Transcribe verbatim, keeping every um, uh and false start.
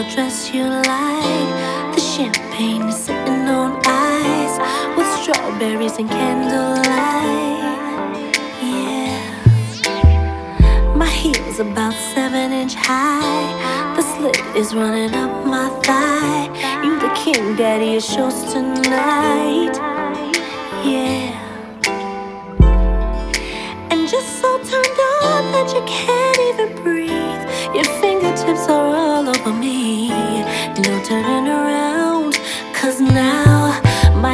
dress you like. The champagne is sitting on ice with strawberries and candlelight. Yeah. My heels about seven inch high. The slit is running up my thigh. You the king daddy of shows tonight. Yeah. And just so turned on that you can't even breathe. Your fingertips are all over me. No turning around.